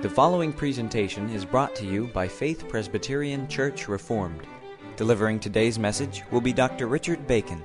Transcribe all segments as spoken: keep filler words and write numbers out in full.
The following presentation is brought to you by Faith Presbyterian Church Reformed. Delivering today's message will be Doctor Richard Bacon.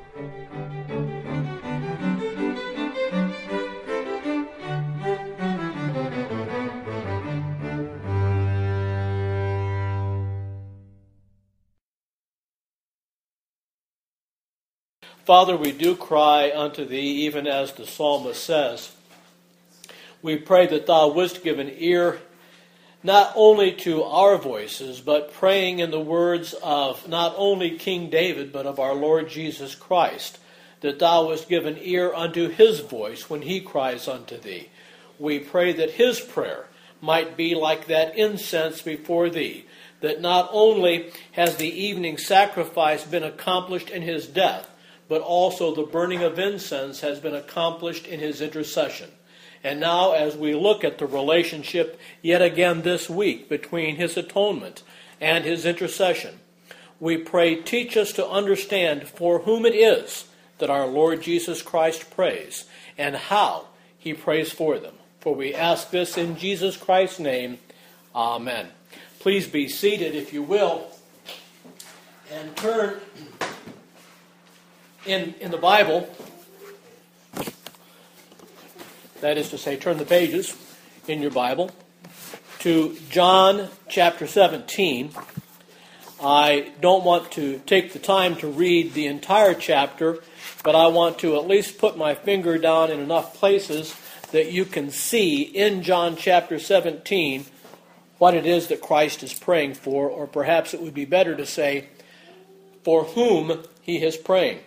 Father, we do cry unto Thee, even as the psalmist says. We pray that Thou wouldst give an ear not only to our voices, but praying in the words of not only King David, but of our Lord Jesus Christ, that Thou wouldst give an ear unto His voice when He cries unto Thee. We pray that His prayer might be like that incense before Thee, that not only has the evening sacrifice been accomplished in His death, but also the burning of incense has been accomplished in His intercession. And now as we look at the relationship yet again this week between His atonement and His intercession, we pray, teach us to understand for whom it is that our Lord Jesus Christ prays and how He prays for them. For we ask this in Jesus Christ's name. Amen. Please be seated, if you will, and turn in, in the Bible. That is to say, turn the pages in your Bible to John chapter seventeen. I don't want to take the time to read the entire chapter, but I want to at least put my finger down in enough places that you can see in John chapter seventeen what it is that Christ is praying for, or perhaps it would be better to say, for whom He is praying.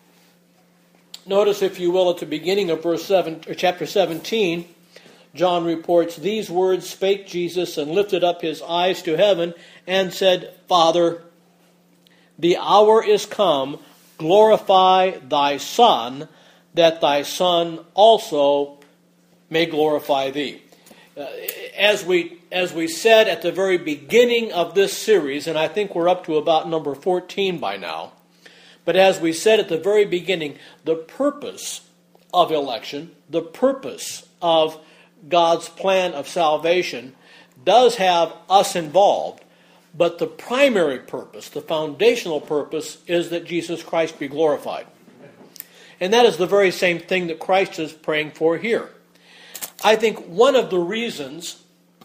Notice, if you will, at the beginning of verse seven, or chapter seventeen, John reports, "These words spake Jesus, and lifted up His eyes to heaven, and said, Father, the hour is come, glorify Thy Son, that Thy Son also may glorify Thee." Uh, as we as we said at the very beginning of this series, and I think we're up to about number fourteen by now, but as we said at the very beginning, the purpose of election, the purpose of God's plan of salvation does have us involved, but the primary purpose, the foundational purpose, is that Jesus Christ be glorified. And that is the very same thing that Christ is praying for here. I think one of the reasons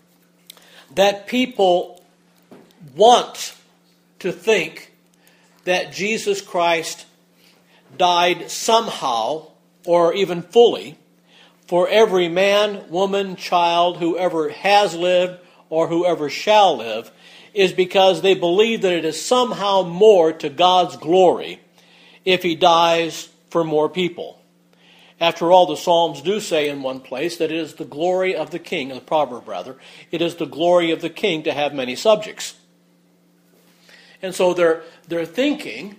that people want to think that Jesus Christ died somehow, or even fully, for every man, woman, child, whoever has lived or whoever shall live, is because they believe that it is somehow more to God's glory if He dies for more people. After all, the Psalms do say in one place that it is the glory of the king, the proverb rather, it is the glory of the king to have many subjects. And so their, their thinking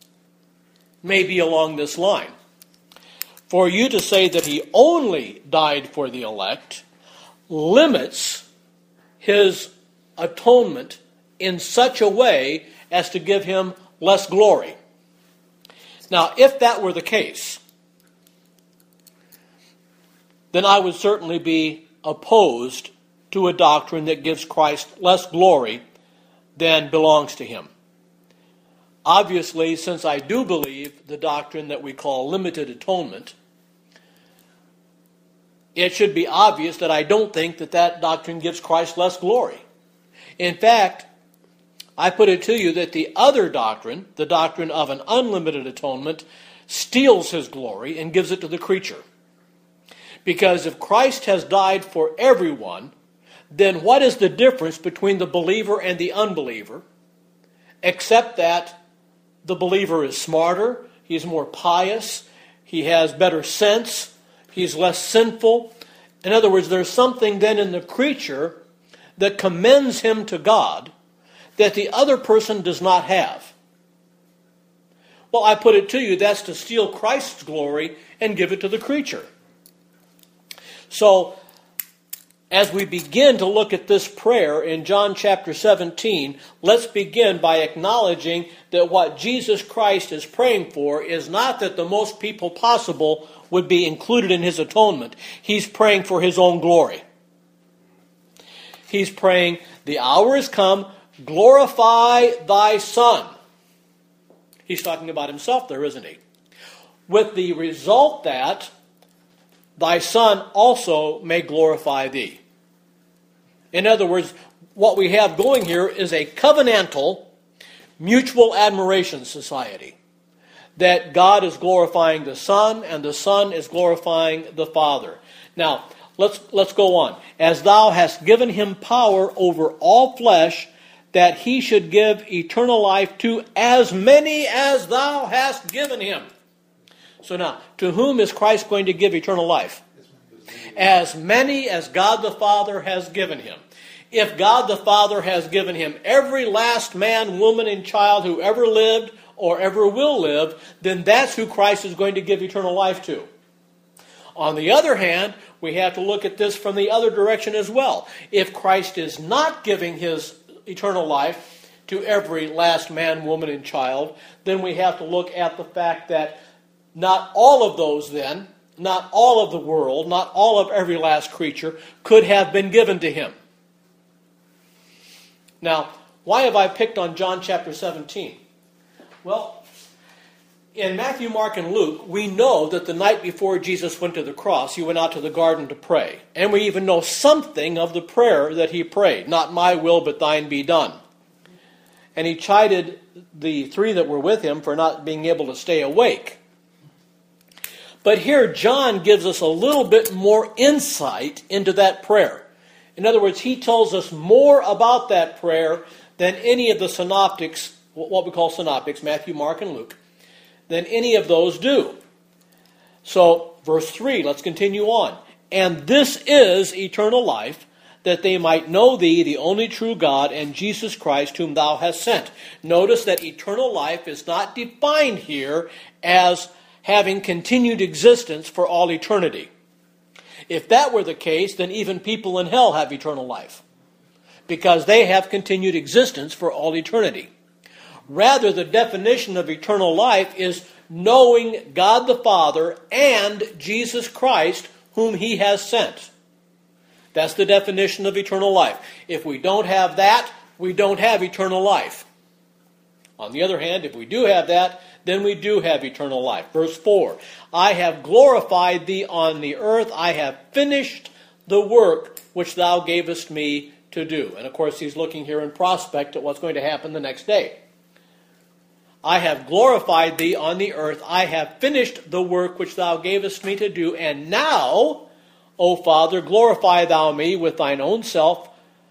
may be along this line. For you to say that He only died for the elect limits His atonement in such a way as to give Him less glory. Now, if that were the case, then I would certainly be opposed to a doctrine that gives Christ less glory than belongs to Him. Obviously, since I do believe the doctrine that we call limited atonement, it should be obvious that I don't think that that doctrine gives Christ less glory. In fact, I put it to you that the other doctrine, the doctrine of an unlimited atonement, steals His glory and gives it to the creature. Because if Christ has died for everyone, then what is the difference between the believer and the unbeliever, except that the believer is smarter, he's more pious, he has better sense, he's less sinful. In other words, there's something then in the creature that commends him to God that the other person does not have. Well, I put it to you, that's to steal Christ's glory and give it to the creature. So, as we begin to look at this prayer in John chapter seventeen, let's begin by acknowledging that what Jesus Christ is praying for is not that the most people possible would be included in His atonement. He's praying for His own glory. he's praying, the hour has come, glorify thy Son. He's talking about himself there, isn't he? With the result that thy Son also may glorify thee. In other words, what we have going here is a covenantal, mutual admiration society. That God is glorifying the Son, and the Son is glorifying the Father. Now, let's, let's go on. As thou hast given him power over all flesh, that he should give eternal life to as many as thou hast given him. So now, to whom is Christ going to give eternal life? As many as God the Father has given him. If God the Father has given him every last man, woman, and child who ever lived or ever will live, then that's who Christ is going to give eternal life to. On the other hand, we have to look at this from the other direction as well. If Christ is not giving his eternal life to every last man, woman, and child, then we have to look at the fact that not all of those then, not all of the world, not all of every last creature could have been given to him. Now, why have I picked on John chapter seventeen? Well, in Matthew, Mark, and Luke, we know that the night before Jesus went to the cross, he went out to the garden to pray. And we even know something of the prayer that he prayed. Not my will, but thine be done. And he chided the three that were with him for not being able to stay awake. But here, John gives us a little bit more insight into that prayer. In other words, he tells us more about that prayer than any of the synoptics, what we call synoptics, Matthew, Mark, and Luke, than any of those do. So, verse three, let's continue on. And this is eternal life, that they might know thee, the only true God, and Jesus Christ, whom thou hast sent. Notice that eternal life is not defined here as having continued existence for all eternity. If that were the case, then even people in hell have eternal life, because they have continued existence for all eternity. Rather, the definition of eternal life is knowing God the Father and Jesus Christ, whom he has sent. That's the definition of eternal life. If we don't have that, we don't have eternal life. On the other hand, if we do have that, then we do have eternal life. Verse four, I have glorified thee on the earth. I have finished the work which thou gavest me to do. And of course, he's looking here in prospect at what's going to happen the next day. I have glorified thee on the earth. I have finished the work which thou gavest me to do. And now, O Father, glorify thou me with thine own self,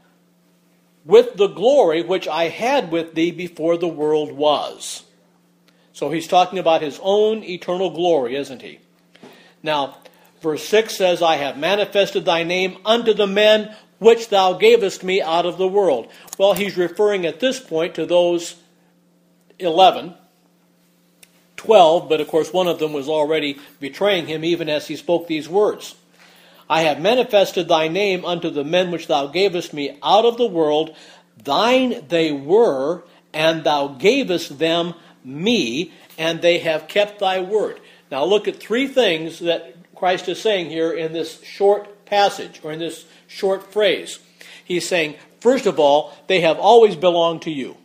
with the glory which I had with thee before the world was. So he's talking about his own eternal glory, isn't he? Now, verse six says, I have manifested thy name unto the men which thou gavest me out of the world. Well, he's referring at this point to those eleven, twelve, but of course one of them was already betraying him even as he spoke these words. I have manifested thy name unto the men which thou gavest me out of the world. Thine they were, and thou gavest them me, and they have kept thy word. Now look at three things that Christ is saying here in this short passage, or in this short phrase. He's saying, first of all, they have always belonged to you.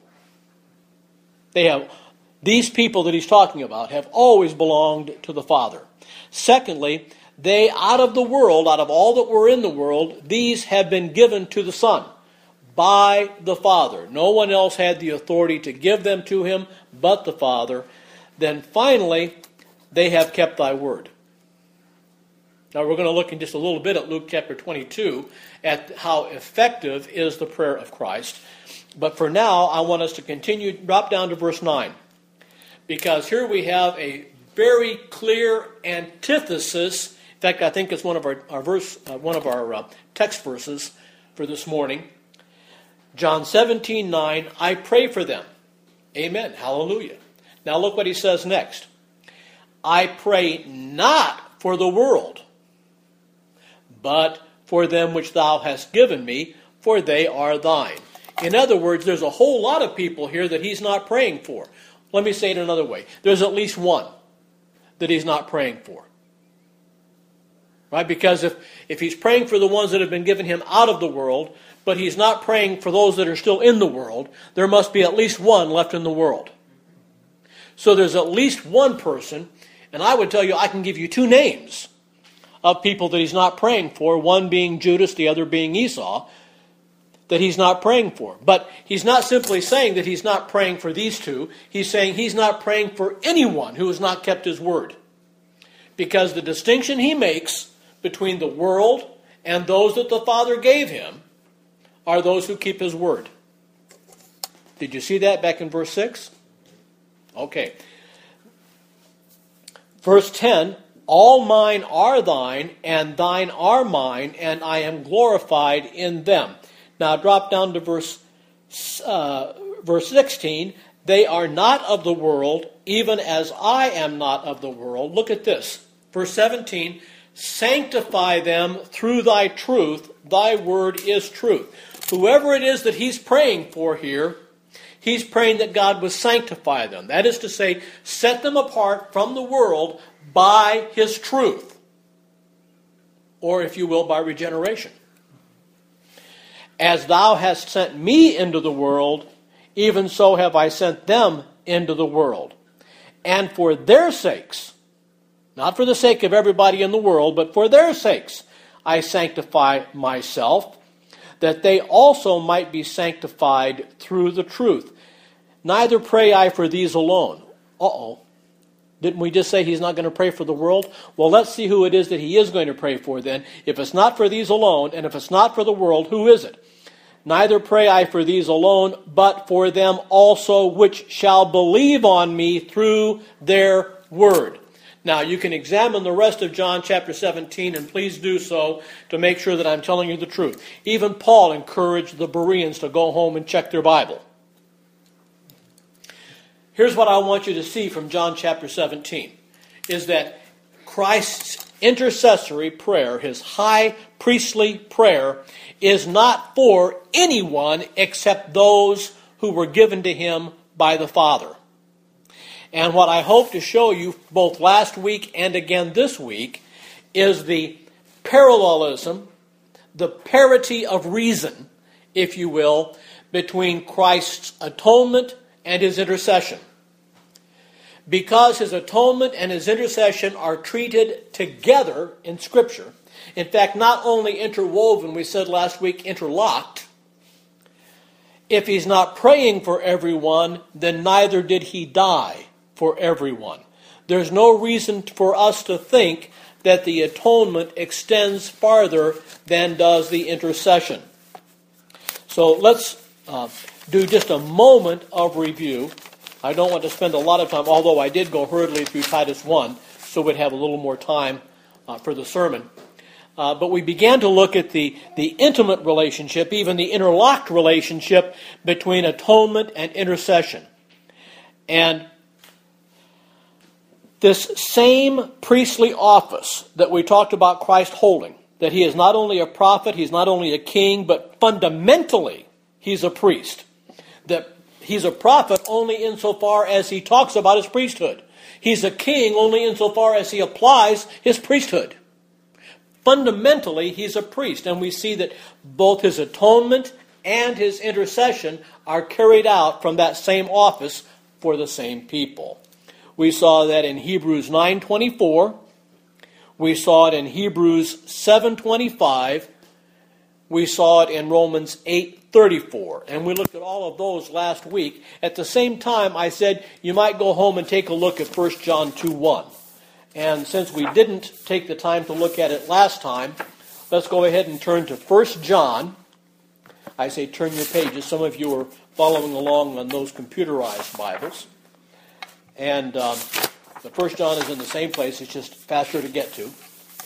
They have, these people that he's talking about have always belonged to the Father. Secondly, they out of the world, out of all that were in the world, these have been given to the Son by the Father. No one else had the authority to give them to him but the Father. Then finally, they have kept thy word. Now we're going to look in just a little bit at Luke chapter twenty-two at how effective is the prayer of Christ. But for now, I want us to continue, drop down to verse nine. Because here we have a very clear antithesis. In fact, I think it's one of our, our verse, uh, one of our uh, text verses for this morning. John seventeen nine, I pray for them. Amen. Hallelujah. Now look what he says next. I pray not for the world, but for them which thou hast given me, for they are thine. In other words, there's a whole lot of people here that he's not praying for. Let me say it another way. There's at least one that he's not praying for. Right? Because if, if he's praying for the ones that have been given him out of the world, but he's not praying for those that are still in the world, there must be at least one left in the world. So there's at least one person, and I would tell you, I can give you two names of people that he's not praying for, one being Judas, the other being Esau, that he's not praying for. But he's not simply saying that he's not praying for these two. He's saying he's not praying for anyone who has not kept his word. Because the distinction he makes between the world and those that the Father gave him are those who keep his word. Did you see that back in verse six? Okay. Verse ten, all mine are thine, and thine are mine, and I am glorified in them. Now drop down to verse uh, verse sixteen. They are not of the world, even as I am not of the world. Look at this. Verse seventeen, sanctify them through thy truth. Thy word is truth. Whoever it is that he's praying for here, he's praying that God would sanctify them. That is to say, set them apart from the world by his truth. Or, if you will, by regeneration. As thou hast sent me into the world, even so have I sent them into the world. And for their sakes, not for the sake of everybody in the world, but for their sakes, I sanctify myself, that they also might be sanctified through the truth. Neither pray I for these alone. Uh-oh. Didn't we just say he's not going to pray for the world? Well, let's see who it is that he is going to pray for then. If it's not for these alone, and if it's not for the world, who is it? Neither pray I for these alone, but for them also which shall believe on me through their word. Now, you can examine the rest of John chapter seventeen, and please do so to make sure that I'm telling you the truth. Even Paul encouraged the Bereans to go home and check their Bible. Here's what I want you to see from John chapter seventeen, is that Christ's intercessory prayer, his high priestly prayer, is not for anyone except those who were given to him by the Father. And what I hope to show you both last week and again this week is the parallelism, the parity of reason, if you will, between Christ's atonement and his intercession. Because his atonement and his intercession are treated together in Scripture, in fact, not only interwoven, we said last week, interlocked. If he's not praying for everyone, then neither did he die for everyone. There's no reason for us to think that the atonement extends farther than does the intercession. So let's uh, do just a moment of review. I don't want to spend a lot of time, although I did go hurriedly through Titus one, so we'd have a little more time uh, for the sermon. Uh, but we began to look at the, the intimate relationship, even the interlocked relationship between atonement and intercession. And this same priestly office that we talked about Christ holding, that he is not only a prophet, he's not only a king, but fundamentally he's a priest. That he's a prophet only insofar as he talks about his priesthood. He's a king only insofar as he applies his priesthood. Fundamentally, he's a priest, and we see that both his atonement and his intercession are carried out from that same office for the same people. We saw that in Hebrews nine twenty-four. We saw it in Hebrews seven twenty-five. We saw it in Romans eight thirty-four. And we looked at all of those last week. At the same time, I said you might go home and take a look at First John two one. And since we didn't take the time to look at it last time, let's go ahead and turn to First John. I say turn your pages. Some of you are following along on those computerized Bibles. And um, the First John is in the same place. It's just faster to get to.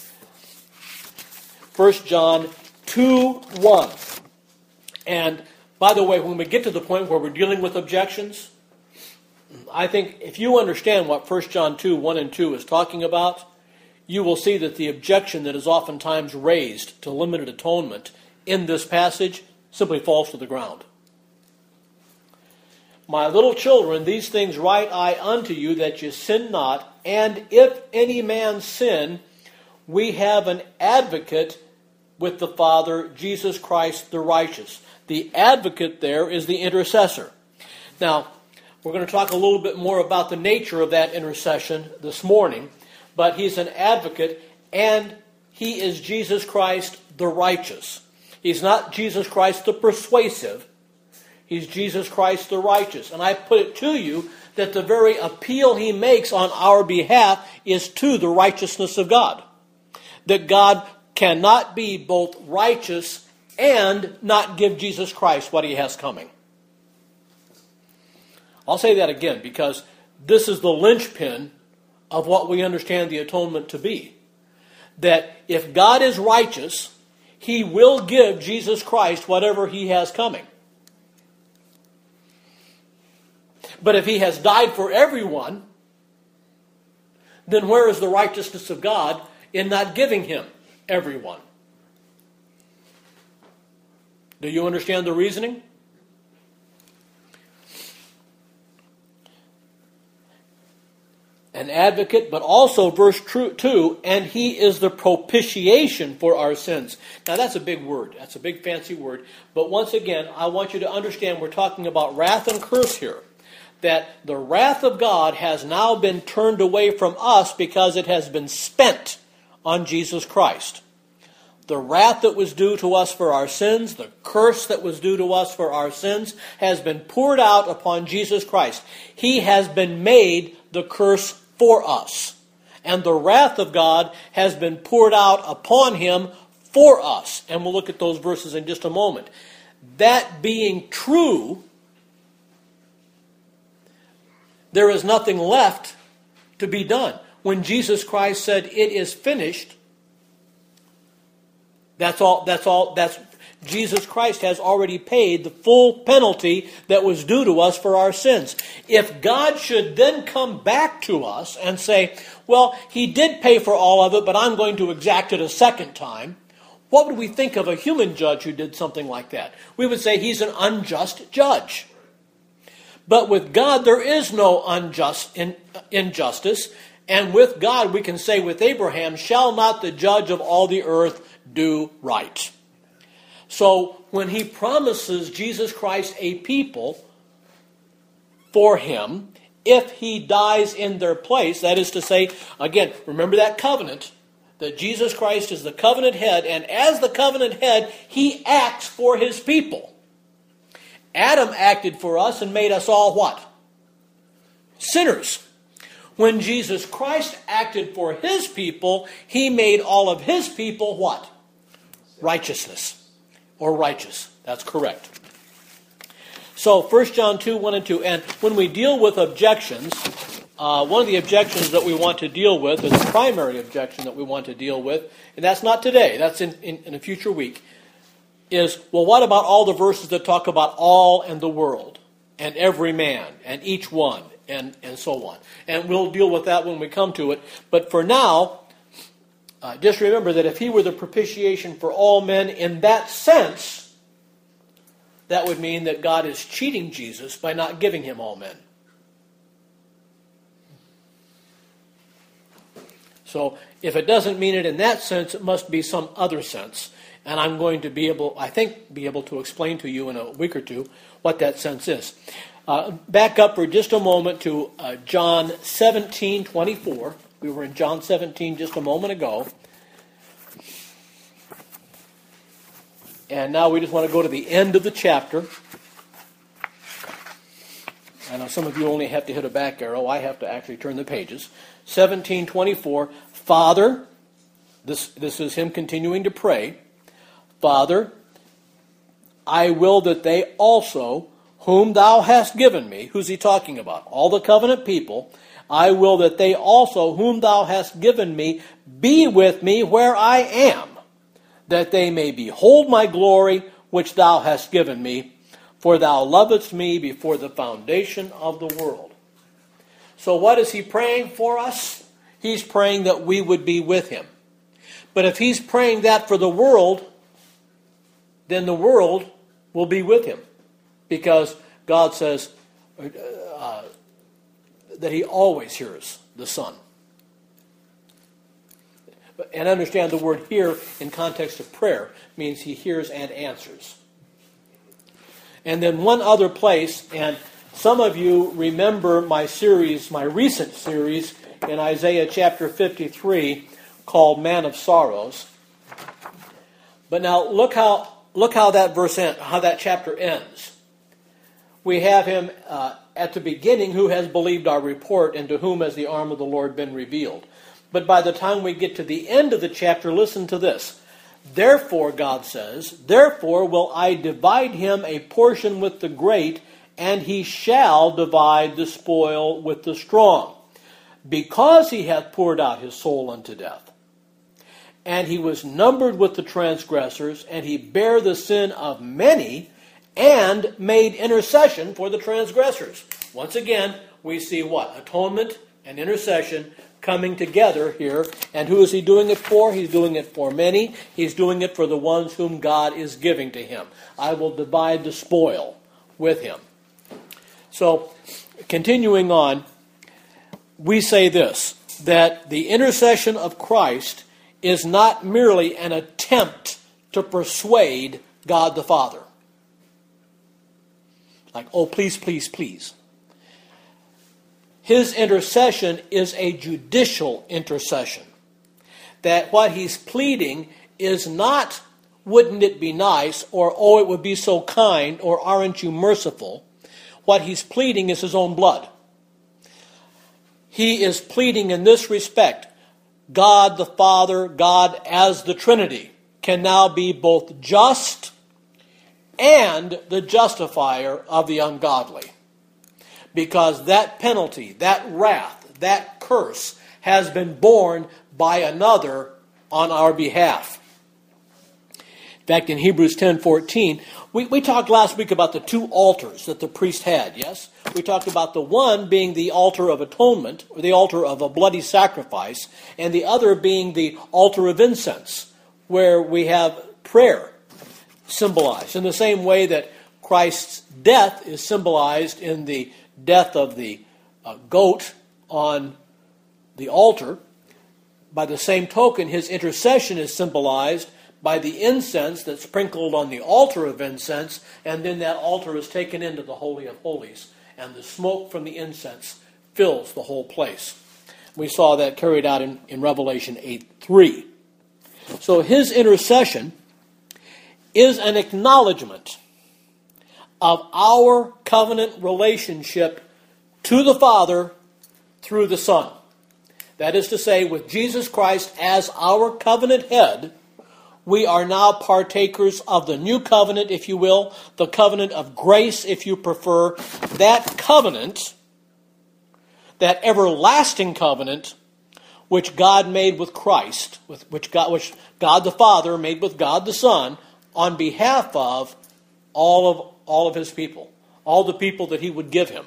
First John two one. And by the way, when we get to the point where we're dealing with objections, I think if you understand what First John two one and two is talking about, you will see that the objection that is oftentimes raised to limited atonement in this passage simply falls to the ground. My little children, these things write I unto you, that you sin not. And if any man sin, we have an advocate with the Father, Jesus Christ the righteous. The advocate there is the intercessor. Now, we're going to talk a little bit more about the nature of that intercession this morning, but he's an advocate, and he is Jesus Christ the righteous. He's not Jesus Christ the persuasive. He's Jesus Christ the righteous. And I put it to you that the very appeal he makes on our behalf is to the righteousness of God. That God cannot be both righteous and not give Jesus Christ what he has coming. I'll say that again because this is the linchpin of what we understand the atonement to be. That if God is righteous, he will give Jesus Christ whatever he has coming. But if he has died for everyone, then where is the righteousness of God in not giving him everyone? Do you understand the reasoning? An advocate, but also verse two, and he is the propitiation for our sins. Now that's a big word. That's a big fancy word. But once again, I want you to understand we're talking about wrath and curse here. That the wrath of God has now been turned away from us because it has been spent on Jesus Christ. The wrath that was due to us for our sins, the curse that was due to us for our sins, has been poured out upon Jesus Christ. He has been made the curse for us. And the wrath of God has been poured out upon him for us. And we'll look at those verses in just a moment. That being true, there is nothing left to be done. When Jesus Christ said, "It is finished," that's all, that's all, that's, Jesus Christ has already paid the full penalty that was due to us for our sins. If God should then come back to us and say, well, he did pay for all of it, but I'm going to exact it a second time, what would we think of a human judge who did something like that? We would say he's an unjust judge. But with God, there is no unjust in, injustice. And with God, we can say with Abraham, shall not the judge of all the earth do right? So when he promises Jesus Christ a people for him, if he dies in their place, that is to say, again, remember that covenant, that Jesus Christ is the covenant head, and as the covenant head, he acts for his people. Adam acted for us and made us all what? Sinners. When Jesus Christ acted for his people, he made all of his people what? Righteousness. Or righteous. That's correct. So, First John two, one and two. And when we deal with objections, uh, one of the objections that we want to deal with, is the primary objection that we want to deal with, and that's not today, that's in, in, in a future week, is, well, what about all the verses that talk about all and the world, and every man, and each one, and, and so on. And we'll deal with that when we come to it. But for now, uh, just remember that if he were the propitiation for all men in that sense, that would mean that God is cheating Jesus by not giving him all men. So if it doesn't mean it in that sense, it must be some other sense. And I'm going to be able, I think, be able to explain to you in a week or two what that sense is. Uh, back up for just a moment to uh, John seventeen twenty-four. We were in John seventeen just a moment ago. And now we just want to go to the end of the chapter. I know some of you only have to hit a back arrow. I have to actually turn the pages. seventeen twenty-four. Father, this, this is him continuing to pray. Father, I will that they also, whom thou hast given me, who's he talking about? All the covenant people. I will that they also, whom thou hast given me, be with me where I am, that they may behold my glory which thou hast given me, for thou lovedst me before the foundation of the world. So what is he praying for us? He's praying that we would be with him. But if he's praying that for the world, then the world will be with him. Because God says uh, that he always hears the Son. And understand the word hear in context of prayer means he hears and answers. And then one other place, and some of you remember my series, my recent series in Isaiah chapter fifty-three called Man of Sorrows. But now look how look how that verse end, how that chapter ends. We have him uh, at the beginning, who has believed our report, and to whom has the arm of the Lord been revealed. But by the time we get to the end of the chapter, listen to this. Therefore, God says, therefore will I divide him a portion with the great, and he shall divide the spoil with the strong, because he hath poured out his soul unto death. And he was numbered with the transgressors, and he bare the sin of many, and made intercession for the transgressors. Once again, we see what? Atonement and intercession coming together here. And who is he doing it for? He's doing it for many. He's doing it for the ones whom God is giving to him. I will divide the spoil with him. So, continuing on, we say this, that the intercession of Christ is not merely an attempt to persuade God the Father. Like, oh, please, please, please. His intercession is a judicial intercession. That what he's pleading is not, wouldn't it be nice, or oh, it would be so kind, or aren't you merciful. What he's pleading is his own blood. He is pleading in this respect. God the Father, God as the Trinity, can now be both just and the justifier of the ungodly. Because that penalty, that wrath, that curse has been borne by another on our behalf. In fact, in Hebrews ten fourteen, we, we talked last week about the two altars that the priest had, yes? We talked about the one being the altar of atonement, or the altar of a bloody sacrifice, and the other being the altar of incense, where we have prayer symbolized. In the same way that Christ's death is symbolized in the death of the uh, goat on the altar, by the same token, his intercession is symbolized by the incense that's sprinkled on the altar of incense, and then that altar is taken into the Holy of Holies, and the smoke from the incense fills the whole place. We saw that carried out in, in Revelation eight three. So his intercession is an acknowledgement of our covenant relationship to the Father through the Son. That is to say, with Jesus Christ as our covenant head, we are now partakers of the new covenant, if you will, the covenant of grace, if you prefer. That covenant, that everlasting covenant, which God made with Christ, with which God, which God the Father made with God the Son, on behalf of all of all of his people, all the people that he would give him.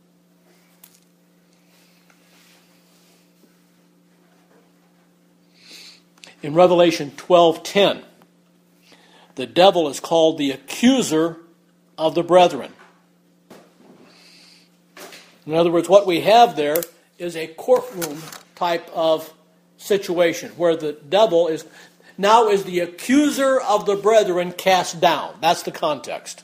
In Revelation twelve ten, the devil is called the accuser of the brethren. In other words, what we have there is a courtroom type of situation where the devil is now is the accuser of the brethren cast down. That's the context.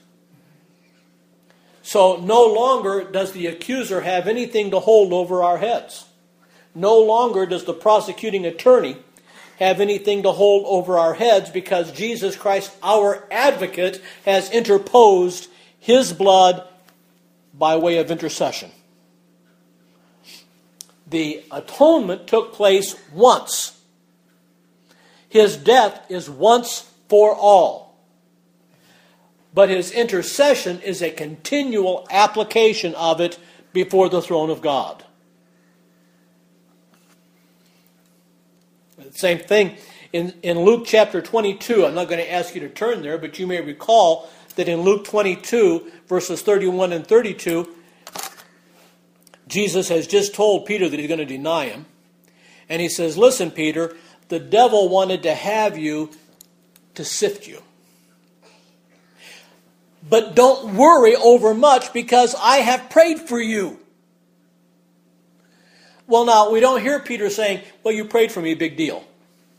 So no longer does the accuser have anything to hold over our heads. No longer does the prosecuting attorney have anything to hold over our heads, because Jesus Christ, our advocate, has interposed his blood by way of intercession. The atonement took place once. His death is once for all. But his intercession is a continual application of it before the throne of God. Same thing in, in Luke chapter twenty-two. I'm not going to ask you to turn there, but you may recall that in Luke twenty-two, verses thirty-one and thirty-two, Jesus has just told Peter that he's going to deny him. And he says, listen, Peter, the devil wanted to have you to sift you. But don't worry over much, because I have prayed for you. Well, now, we don't hear Peter saying, well, you prayed for me, big deal.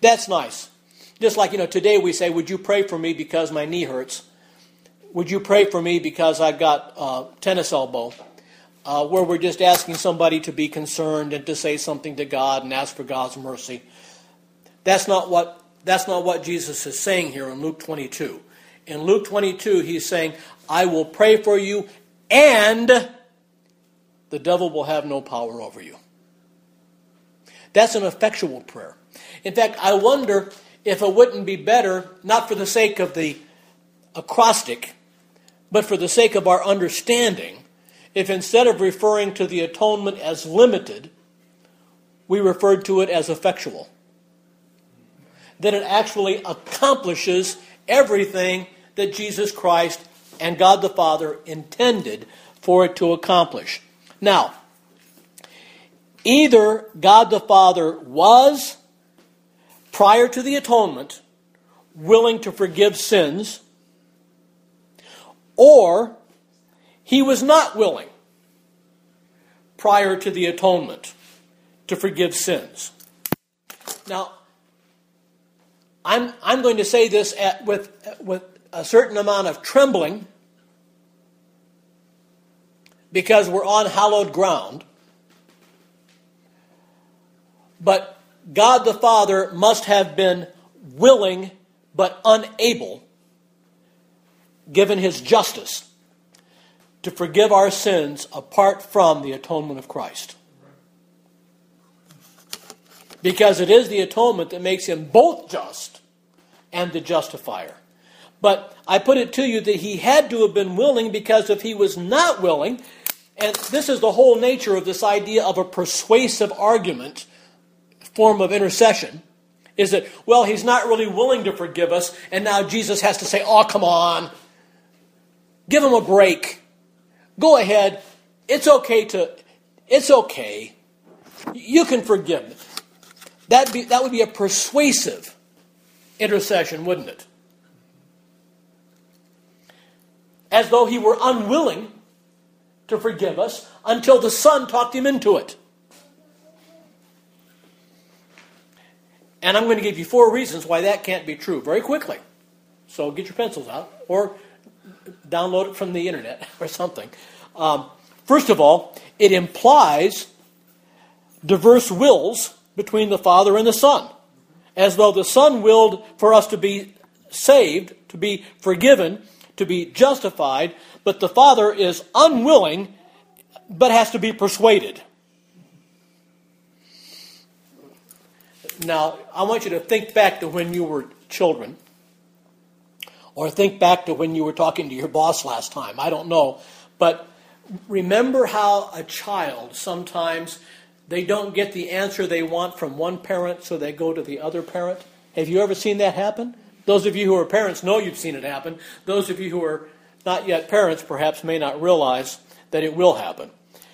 That's nice. Just like, you know, today we say, would you pray for me because my knee hurts? Would you pray for me because I've got uh, tennis elbow? Uh, where we're just asking somebody to be concerned and to say something to God and ask for God's mercy. That's not what that's not what Jesus is saying here in Luke twenty-two. In Luke twenty-two, he's saying, I will pray for you and the devil will have no power over you. That's an effectual prayer. In fact, I wonder if it wouldn't be better, not for the sake of the acrostic, but for the sake of our understanding, if instead of referring to the atonement as limited, we referred to it as effectual. Then it actually accomplishes everything that Jesus Christ and God the Father intended for it to accomplish. Now, either God the Father was, prior to the atonement, willing to forgive sins, or he was not willing, prior to the atonement, to forgive sins. Now, I'm I'm going to say this at, with with a certain amount of trembling, because we're on hallowed ground. But God the Father must have been willing but unable, given his justice, to forgive our sins apart from the atonement of Christ. Because it is the atonement that makes him both just and the justifier. But I put it to you that he had to have been willing, because if he was not willing, and this is the whole nature of this idea of a persuasive argument, form of intercession, is that, well, he's not really willing to forgive us, and now Jesus has to say, oh, come on, give him a break. Go ahead. It's okay to, it's okay. You can forgive me. That'd be, that would be a persuasive intercession, wouldn't it? As though he were unwilling to forgive us until the Son talked him into it. And I'm going to give you four reasons why that can't be true very quickly. So get your pencils out or download it from the internet or something. Um, first of all, it implies diverse wills between the Father and the Son, as though the Son willed for us to be saved, to be forgiven, to be justified, but the Father is unwilling but has to be persuaded. Now, I want you to think back to when you were children, or think back to when you were talking to your boss last time. I don't know. But remember how a child, sometimes they don't get the answer they want from one parent, so they go to the other parent? Have you ever seen that happen? Those of you who are parents know you've seen it happen. Those of you who are not yet parents perhaps may not realize that it will happen.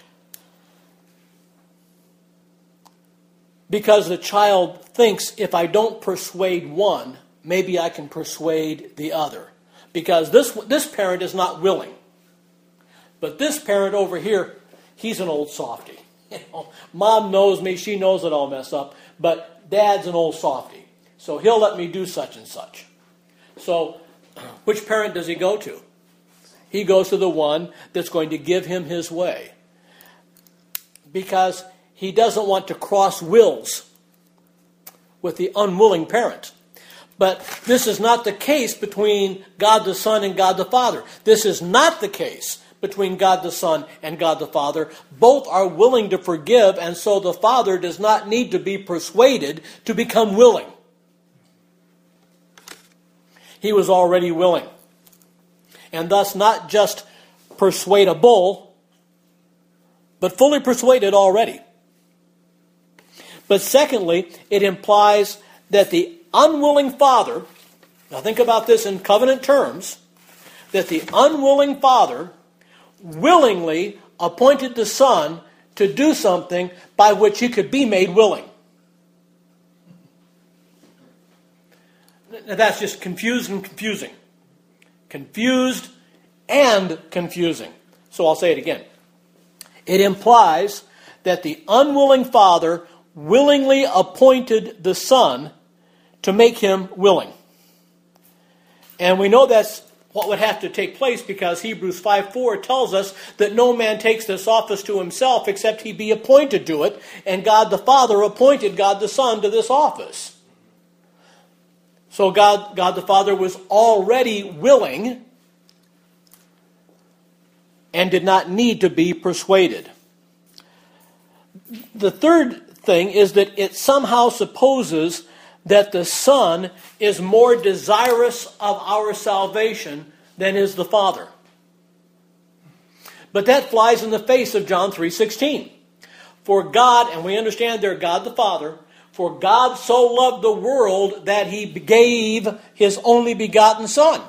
Because the child thinks, if I don't persuade one, maybe I can persuade the other. Because this this parent is not willing. But this parent over here, he's an old softy. You know, Mom knows me, she knows that I'll mess up, but Dad's an old softy. So he'll let me do such and such. So which parent does he go to? He goes to the one that's going to give him his way. Because he doesn't want to cross wills with the unwilling parent. But this is not the case between God the Son and God the Father. This is not the case between God the Son and God the Father. Both are willing to forgive, and so the Father does not need to be persuaded to become willing. He was already willing. And thus not just persuadable, but fully persuaded already. But secondly, it implies that the unwilling Father, now think about this in covenant terms, that the unwilling Father willingly appointed the Son to do something by which he could be made willing. Now that's just confused and confusing. Confused and confusing. So I'll say it again. It implies that the unwilling Father willingly appointed the Son to make him willing. And we know that's what would have to take place because Hebrews five four tells us that no man takes this office to himself except he be appointed to it, and God the Father appointed God the Son to this office. So God, God the Father was already willing and did not need to be persuaded. The third thing is that it somehow supposes that the Son is more desirous of our salvation than is the Father. But that flies in the face of John three sixteen. For God, and we understand there God the Father, for God so loved the world that he gave his only begotten Son.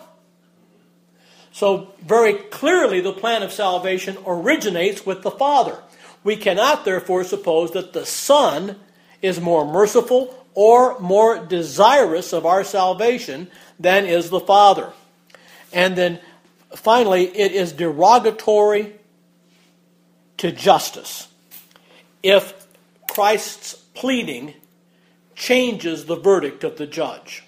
So very clearly the plan of salvation originates with the Father. We cannot therefore suppose that the Son is more merciful or more desirous of our salvation than is the Father. And then finally, it is derogatory to justice if Christ's pleading changes the verdict of the judge.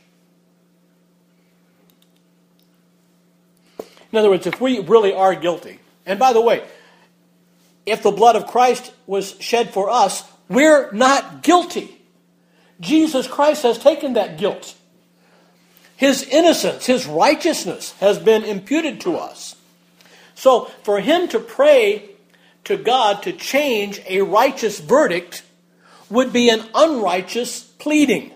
In other words, if we really are guilty, and by the way, if the blood of Christ was shed for us, we're not guilty. Jesus Christ has taken that guilt. His innocence, his righteousness has been imputed to us. So for him to pray to God to change a righteous verdict would be an unrighteous pleading.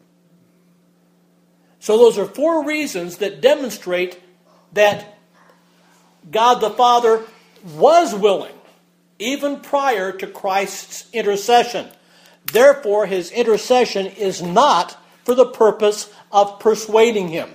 So those are four reasons that demonstrate that God the Father was willing, even prior to Christ's intercession. Therefore, his intercession is not for the purpose of persuading him.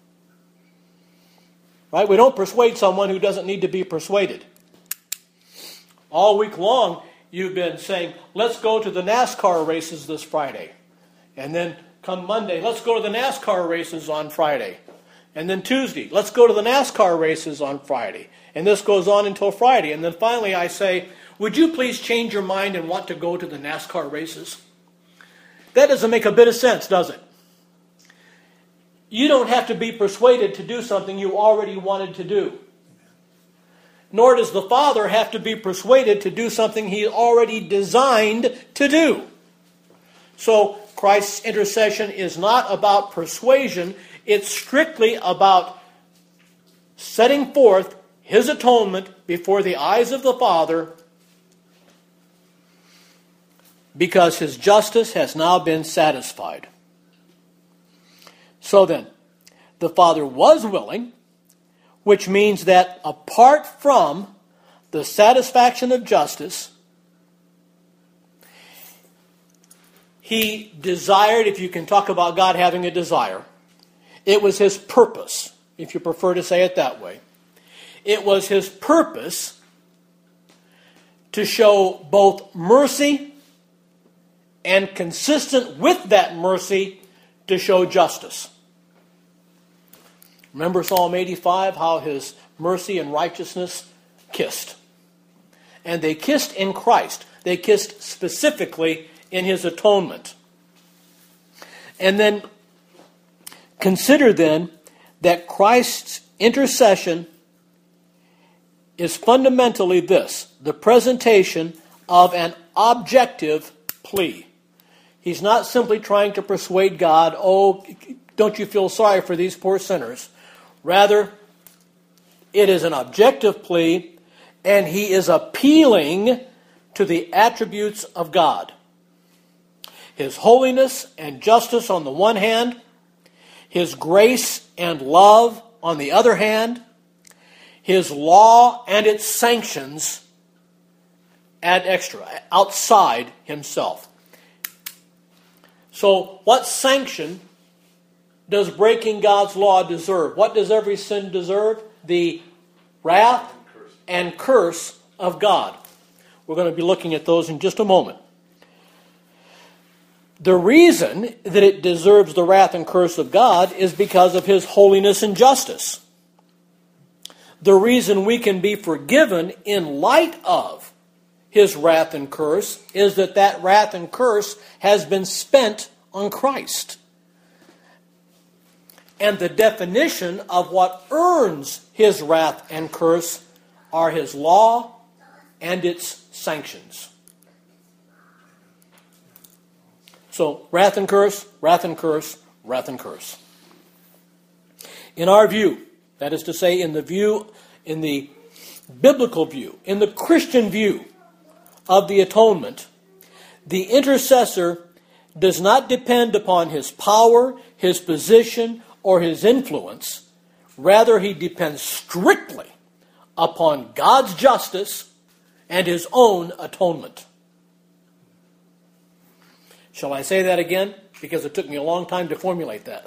Right? We don't persuade someone who doesn't need to be persuaded. All week long, you've been saying, let's go to the NASCAR races this Friday. And then come Monday, let's go to the NASCAR races on Friday. And then Tuesday, let's go to the NASCAR races on Friday. And this goes on until Friday. And then finally I say, would you please change your mind and want to go to the NASCAR races? That doesn't make a bit of sense, does it? You don't have to be persuaded to do something you already wanted to do. Nor does the Father have to be persuaded to do something he already designed to do. So Christ's intercession is not about persuasion. It's strictly about setting forth his atonement before the eyes of the Father, because his justice has now been satisfied. So then, the Father was willing, which means that apart from the satisfaction of justice, he desired, if you can talk about God having a desire, it was his purpose, if you prefer to say it that way. It was his purpose to show both mercy and, consistent with that mercy, to show justice. Remember Psalm eighty-five, how his mercy and righteousness kissed. And they kissed in Christ. They kissed specifically in his atonement. And then consider then that Christ's intercession is fundamentally this: the presentation of an objective plea. He's not simply trying to persuade God, oh, don't you feel sorry for these poor sinners? Rather, it is an objective plea, and he is appealing to the attributes of God. His holiness and justice on the one hand, his grace and love on the other hand, his law and its sanctions ad extra, outside himself. So what sanction does breaking God's law deserve? What does every sin deserve? The wrath and curse of God. We're going to be looking at those in just a moment. The reason that it deserves the wrath and curse of God is because of his holiness and justice. The reason we can be forgiven in light of his wrath and curse is that that wrath and curse has been spent on Christ. And the definition of what earns his wrath and curse are his law and its sanctions. So, wrath and curse, wrath and curse, wrath and curse. In our view, that is to say, in the view, in the biblical view, in the Christian view of the atonement, the intercessor does not depend upon his power, his position, or his influence. Rather, he depends strictly upon God's justice and his own atonement. Shall I say that again? Because it took me a long time to formulate that.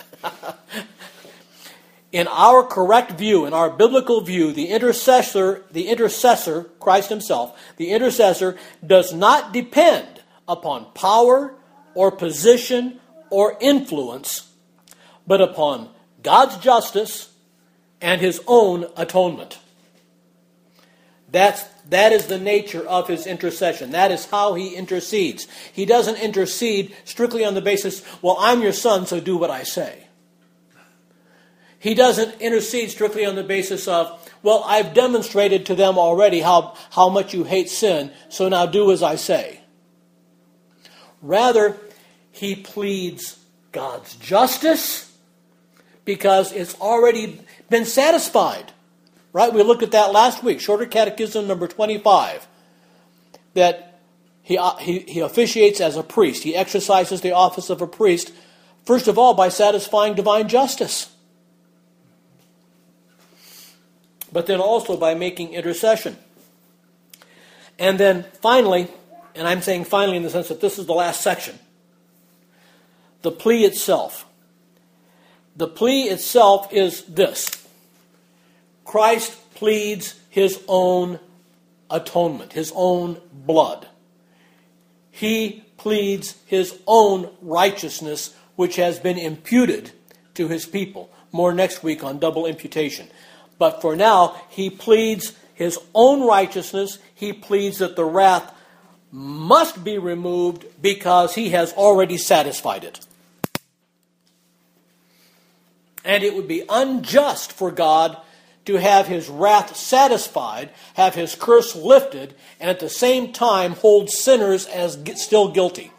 In our correct view, in our biblical view, the intercessor, the intercessor, Christ himself, the intercessor does not depend upon power or position or influence, but upon God's justice and his own atonement. That's, that is the nature of his intercession. That is how he intercedes. He doesn't intercede strictly on the basis, well, I'm your son, so do what I say. He doesn't intercede strictly on the basis of, well, I've demonstrated to them already how, how much you hate sin, so now do as I say. Rather, he pleads God's justice because it's already been satisfied. Right? We looked at that last week, Shorter Catechism number twenty-five, that he, he, he officiates as a priest. He exercises the office of a priest, first of all, by satisfying divine justice, but then also by making intercession. And then finally, and I'm saying finally in the sense that this is the last section, the plea itself. The plea itself is this. Christ pleads his own atonement, his own blood. He pleads his own righteousness, which has been imputed to his people. More next week on double imputation. But for now, he pleads his own righteousness. He pleads that the wrath must be removed because he has already satisfied it. And it would be unjust for God to have his wrath satisfied, have his curse lifted, and at the same time hold sinners as still guilty.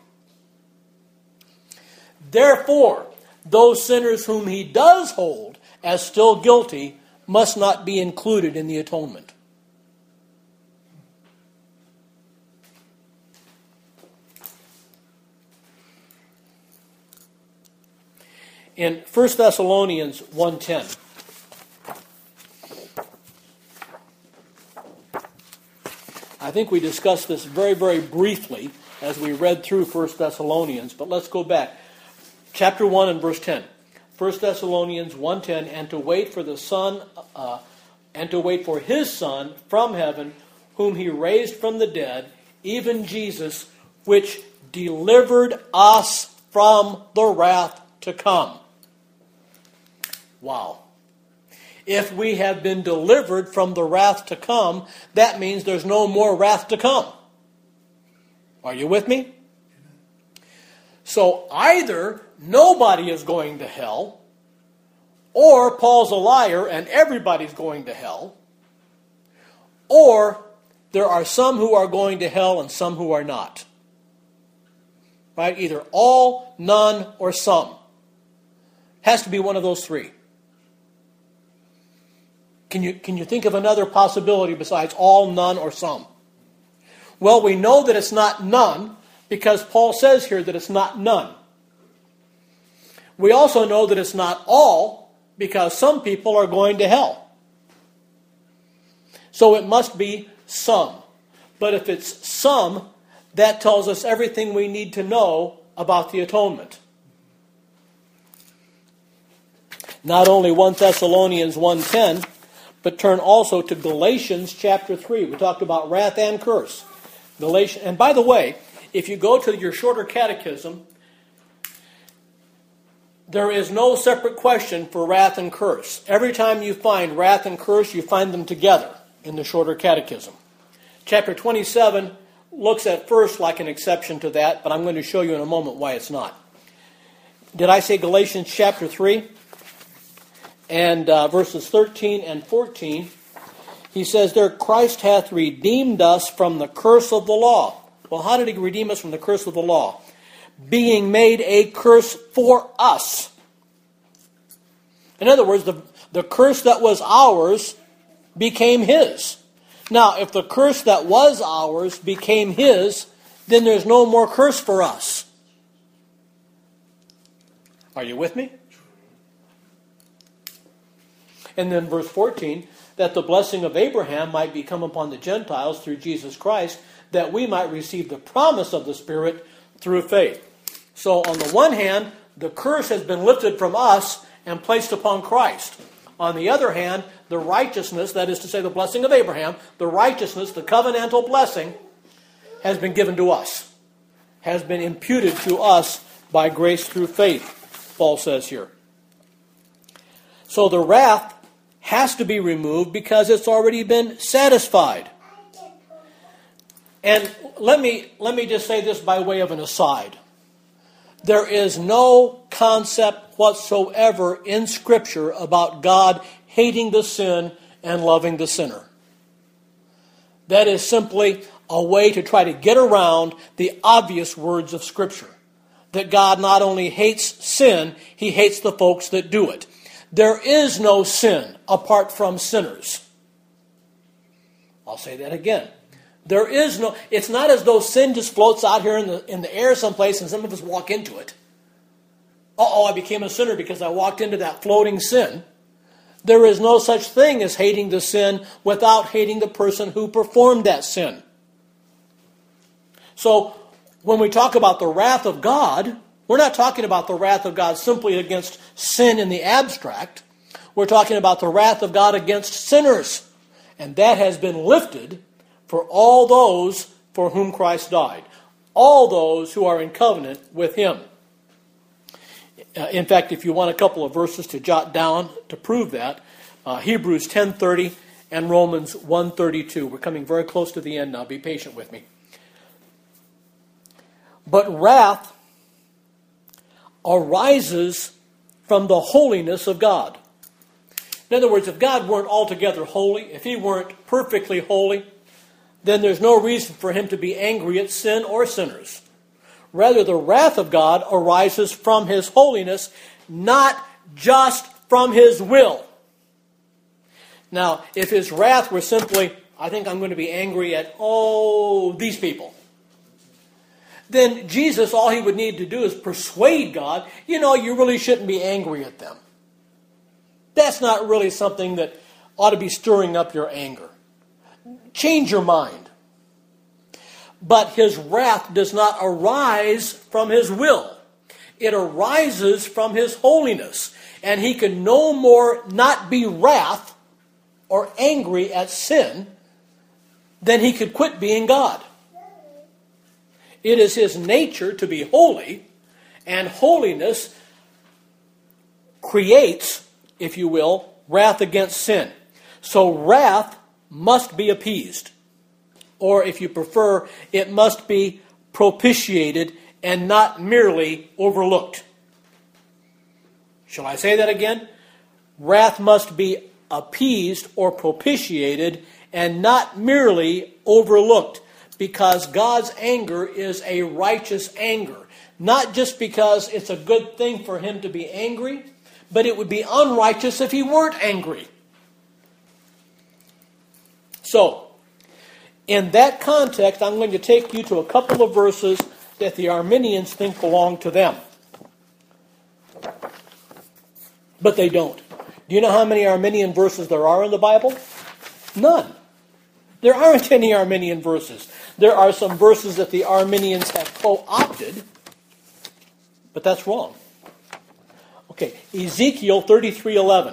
Therefore, those sinners whom he does hold as still guilty must not be included in the atonement. In First Thessalonians one ten, I think we discussed this very, very briefly as we read through First Thessalonians, but let's go back. Chapter one and verse ten. First Thessalonians one ten, and to wait for the Son, uh, and to wait for his Son from heaven, whom he raised from the dead, even Jesus, which delivered us from the wrath to come. Wow. If we have been delivered from the wrath to come, that means there's no more wrath to come. Are you with me? So either nobody is going to hell, or Paul's a liar and everybody's going to hell, or there are some who are going to hell and some who are not. Right? Either all, none, or some. Has to be one of those three. Can you, can you think of another possibility besides all, none, or some? Well, we know that it's not none because Paul says here that it's not none. We also know that it's not all because some people are going to hell. So it must be some. But if it's some, that tells us everything we need to know about the atonement. Not only First Thessalonians one ten, but turn also to Galatians chapter three. We talked about wrath and curse. Galatians, and by the way, if you go to your shorter catechism, there is no separate question for wrath and curse. Every time you find wrath and curse, you find them together in the shorter catechism. Chapter twenty-seven looks at first like an exception to that, but I'm going to show you in a moment why it's not. Did I say Galatians chapter three? and uh, verses thirteen and fourteen, he says there, Christ hath redeemed us from the curse of the law. Well, how did he redeem us from the curse of the law? Being made a curse for us. In other words, the, the curse that was ours became his. Now, if the curse that was ours became his, then there's no more curse for us. Are you with me? And then verse fourteen, that the blessing of Abraham might be come upon the Gentiles through Jesus Christ, that we might receive the promise of the Spirit through faith. So on the one hand, the curse has been lifted from us and placed upon Christ. On the other hand, the righteousness, that is to say the blessing of Abraham, the righteousness, the covenantal blessing, has been given to us, has been imputed to us by grace through faith, Paul says here. So the wrath has to be removed because it's already been satisfied. And let me, let me just say this by way of an aside. There is no concept whatsoever in Scripture about God hating the sin and loving the sinner. That is simply a way to try to get around the obvious words of Scripture. That God not only hates sin, he hates the folks that do it. There is no sin apart from sinners. I'll say that again. There is no, it's not as though sin just floats out here in the, in the air someplace and some of us walk into it. Uh-oh, I became a sinner because I walked into that floating sin. There is no such thing as hating the sin without hating the person who performed that sin. So, when we talk about the wrath of God, we're not talking about the wrath of God simply against sin in the abstract. We're talking about the wrath of God against sinners. And that has been lifted for all those for whom Christ died. All those who are in covenant with him. Uh, in fact, if you want a couple of verses to jot down to prove that, uh, Hebrews ten thirty and Romans one thirty-two. We're coming very close to the end now. Be patient with me. But wrath arises from the holiness of God. In other words, if God weren't altogether holy, if he weren't perfectly holy, then there's no reason for him to be angry at sin or sinners. Rather, the wrath of God arises from his holiness, not just from his will. Now, if his wrath were simply, I think I'm going to be angry at, oh, these people, then Jesus, all he would need to do is persuade God, you know, you really shouldn't be angry at them. That's not really something that ought to be stirring up your anger. Change your mind. But his wrath does not arise from his will. It arises from his holiness. And he can no more not be wrath or angry at sin than he could quit being God. It is his nature to be holy, and holiness creates, if you will, wrath against sin. So wrath must be appeased. Or if you prefer, it must be propitiated and not merely overlooked. Shall I say that again? Wrath must be appeased or propitiated and not merely overlooked, because God's anger is a righteous anger. Not just because it's a good thing for him to be angry, but it would be unrighteous if he weren't angry. So, in that context, I'm going to take you to a couple of verses that the Arminians think belong to them. But they don't. Do you know how many Arminian verses there are in the Bible? None. There aren't any Arminian verses. There are some verses that the Arminians have co-opted, but that's wrong. Okay, Ezekiel thirty-three eleven.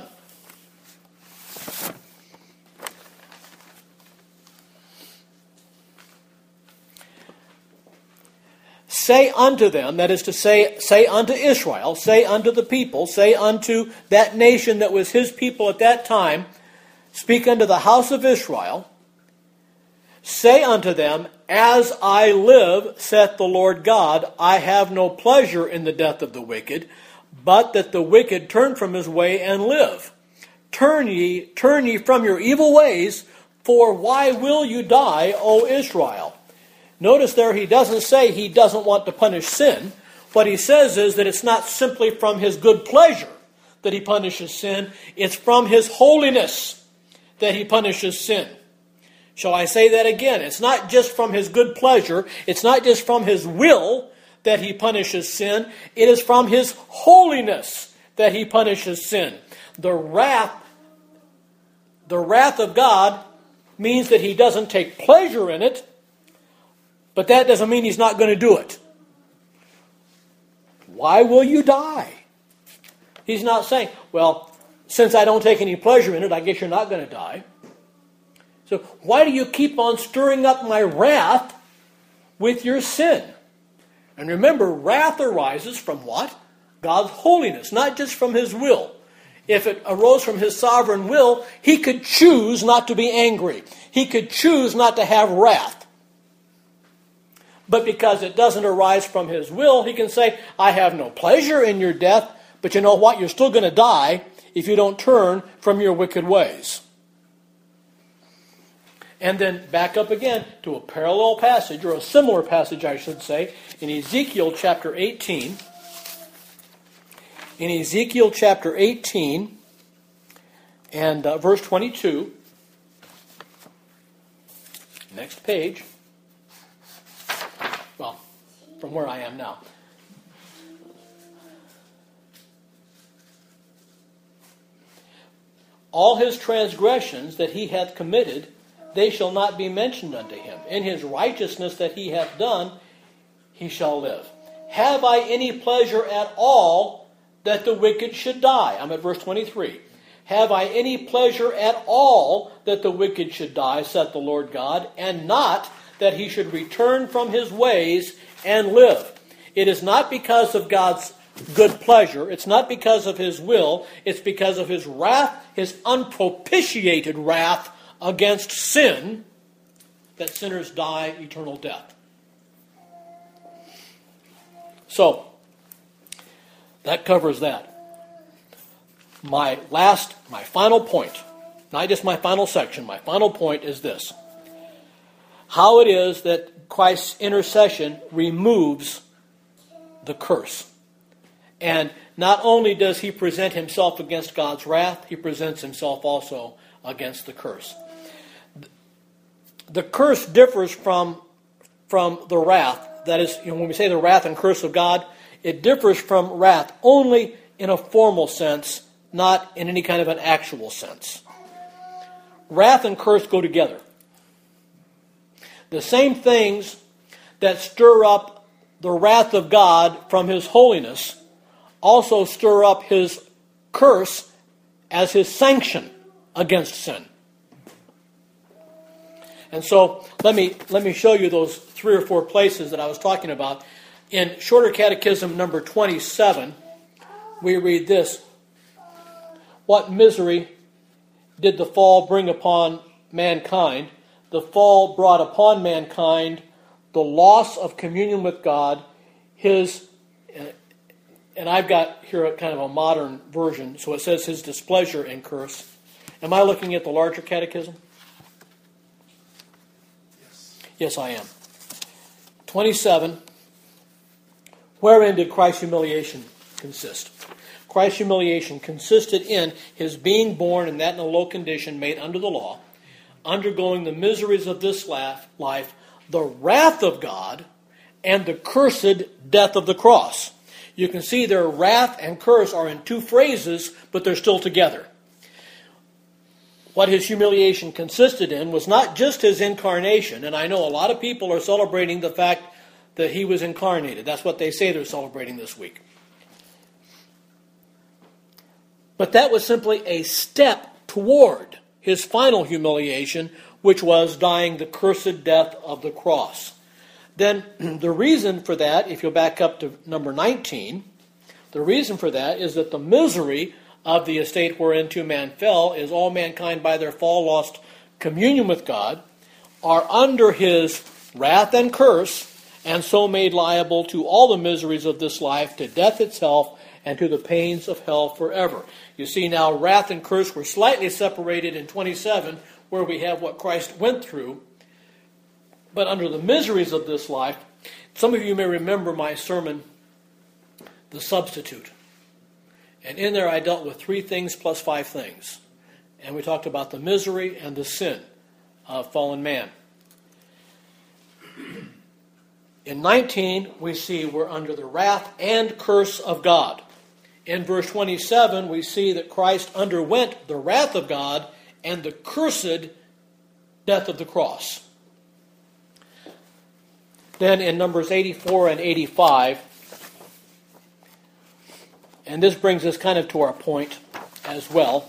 Say unto them, that is to say, say unto Israel, say unto the people, say unto that nation that was his people at that time, speak unto the house of Israel, say unto them, as I live, saith the Lord God, I have no pleasure in the death of the wicked, but that the wicked turn from his way and live. turn ye, turn ye from your evil ways, for why will you die, O Israel? Notice there he doesn't say he doesn't want to punish sin. What he says is that it's not simply from his good pleasure that he punishes sin. It's from his holiness that he punishes sin. Shall I say that again? It's not just from his good pleasure. It's not just from his will that he punishes sin. It is from his holiness that he punishes sin. The wrath, the wrath of God means that he doesn't take pleasure in it, but that doesn't mean he's not going to do it. Why will you die? He's not saying, well, since I don't take any pleasure in it, I guess you're not going to die. So why do you keep on stirring up my wrath with your sin? And remember, wrath arises from what? God's holiness, not just from his will. If it arose from his sovereign will, he could choose not to be angry. He could choose not to have wrath. But because it doesn't arise from his will, he can say, I have no pleasure in your death, but you know what? You're still going to die if you don't turn from your wicked ways. And then back up again to a parallel passage, or a similar passage, I should say, in Ezekiel chapter eighteen. In Ezekiel chapter eighteen and uh, verse twenty-two. Next page. Well, from where I am now. All his transgressions that he hath committed, they shall not be mentioned unto him. In his righteousness that he hath done, he shall live. Have I any pleasure at all that the wicked should die? I'm at verse twenty-three. Have I any pleasure at all that the wicked should die, saith the Lord God, and not that he should return from his ways and live? It is not because of God's good pleasure. It's not because of his will. It's because of his wrath, his unpropitiated wrath against sin, that sinners die eternal death. So, that covers that. My last, my final point, not just my final section, my final point is this. How it is that Christ's intercession removes the curse. And not only does he present himself against God's wrath, he presents himself also against the curse. The curse differs from, from the wrath. That is, you know, when we say the wrath and curse of God, it differs from wrath only in a formal sense, not in any kind of an actual sense. Wrath and curse go together. The same things that stir up the wrath of God from his holiness also stir up his curse as his sanction against sin. And so let me let me show you those three or four places that I was talking about. In Shorter Catechism number twenty-seven, we read this. What misery did the fall bring upon mankind? The fall brought upon mankind the loss of communion with God, his, and I've got here a kind of a modern version, so it says his displeasure and curse. Am I looking at the larger catechism? Yes, yes I am. twenty-seven. Wherein did Christ's humiliation consist? Christ's humiliation consisted in his being born in that in a low condition made under the law, undergoing the miseries of this life, the wrath of God, and the cursed death of the cross. You can see their wrath and curse are in two phrases, but they're still together. What his humiliation consisted in was not just his incarnation, and I know a lot of people are celebrating the fact that he was incarnated. That's what they say they're celebrating this week. But that was simply a step toward his final humiliation, which was dying the cursed death of the cross. Then the reason for that, if you'll back up to number nineteen, the reason for that is that the misery of the estate whereinto man fell is all mankind by their fall lost communion with God, are under his wrath and curse, and so made liable to all the miseries of this life, to death itself, and to the pains of hell forever. You see now, wrath and curse were slightly separated in twenty-seven, where we have what Christ went through. But under the miseries of this life, some of you may remember my sermon, The Substitute. And in there I dealt with three things plus five things. And we talked about the misery and the sin of fallen man. In nineteen, we see we're under the wrath and curse of God. In verse twenty-seven, we see that Christ underwent the wrath of God and the cursed death of the cross. Then in Numbers eighty-four and eighty-five, and this brings us kind of to our point as well.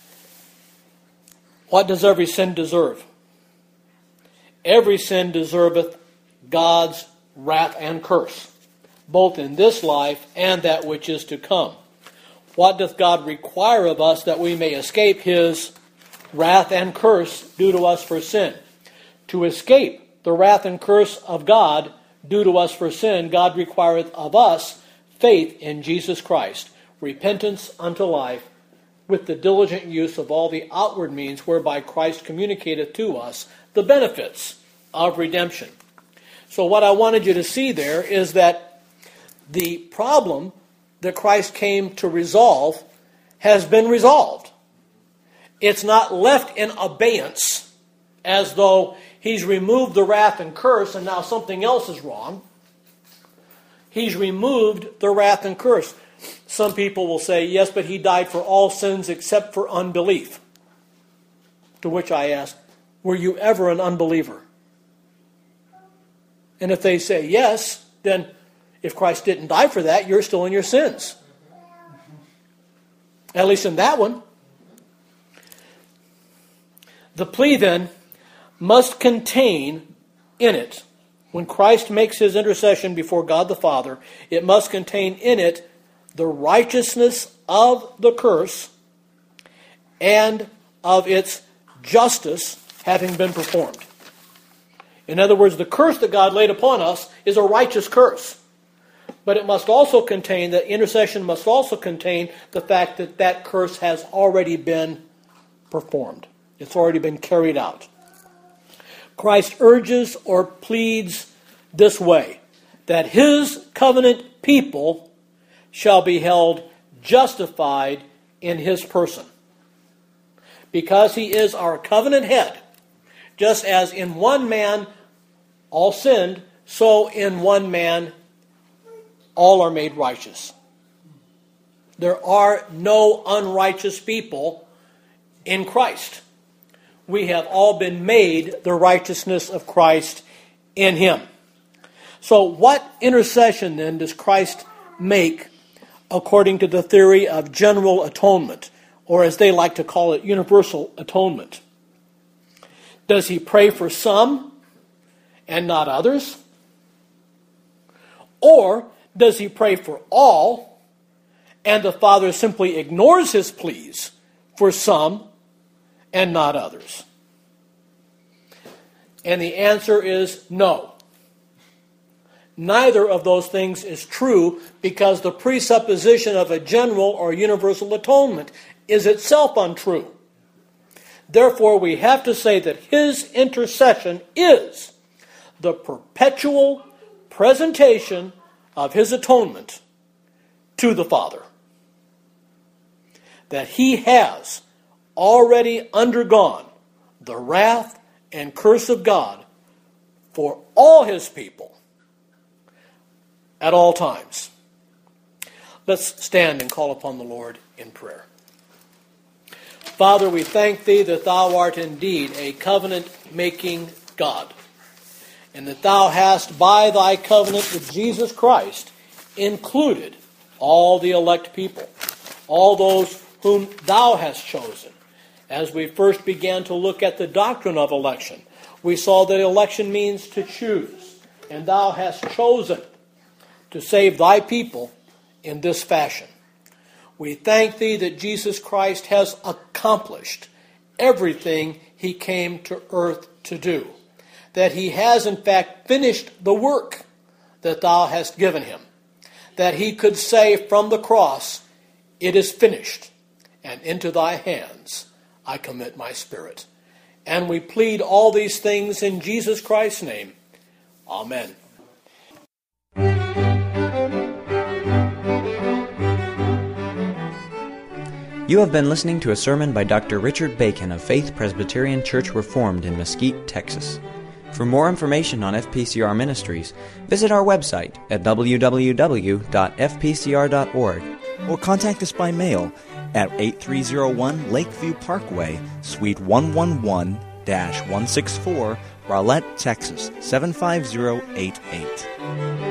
What does every sin deserve? Every sin deserveth God's wrath and curse, both in this life and that which is to come. What doth God require of us that we may escape His wrath and curse due to us for sin? To escape the wrath and curse of God due to us for sin, God requireth of us faith in Jesus Christ, repentance unto life, with the diligent use of all the outward means whereby Christ communicateth to us the benefits of redemption. So what I wanted you to see there is that the problem that Christ came to resolve has been resolved. It's not left in abeyance as though He's removed the wrath and curse and now something else is wrong. He's removed the wrath and curse. Some people will say, yes, but He died for all sins except for unbelief. To which I ask, were you ever an unbeliever? And if they say yes, then if Christ didn't die for that, you're still in your sins. At least in that one. The plea then must contain in it, when Christ makes His intercession before God the Father, it must contain in it the righteousness of the curse and of its justice having been performed. In other words, the curse that God laid upon us is a righteous curse. But it must also contain, the intercession must also contain the fact that that curse has already been performed. It's already been carried out. Christ urges or pleads this way, that His covenant people shall be held justified in His person. Because He is our covenant head, just as in one man all sinned, so in one man all are made righteous. There are no unrighteous people in Christ. We have all been made the righteousness of Christ in Him. So what intercession then does Christ make according to the theory of general atonement, or as they like to call it, universal atonement? Does He pray for some and not others? Or does He pray for all and the Father simply ignores His pleas for some and not others? And the answer is no. Neither of those things is true, because the presupposition of a general or universal atonement is itself untrue. Therefore, we have to say that His intercession is the perpetual presentation of His atonement to the Father. That He has already undergone the wrath and curse of God for all His people at all times. Let's stand and call upon the Lord in prayer. Father, we thank Thee that Thou art indeed a covenant-making God, and that Thou hast, by Thy covenant with Jesus Christ, included all the elect people, all those whom Thou hast chosen. As we first began to look at the doctrine of election, we saw that election means to choose, and Thou hast chosen to save Thy people in this fashion. We thank Thee that Jesus Christ has accomplished everything He came to earth to do, that He has in fact finished the work that thou hast given him, that he could say from the cross, it is finished, and into thy hands I commit my spirit. And we plead all these things in Jesus Christ's name. Amen. You have been listening to a sermon by Doctor Richard Bacon of Faith Presbyterian Church Reformed in Mesquite, Texas. For more information on F P C R Ministries, visit our website at w w w dot f p c r dot org or contact us by mail at eighty-three oh one Lakeview Parkway, Suite one eleven dash one sixty-four, Rowlett, Texas seven five zero eight eight.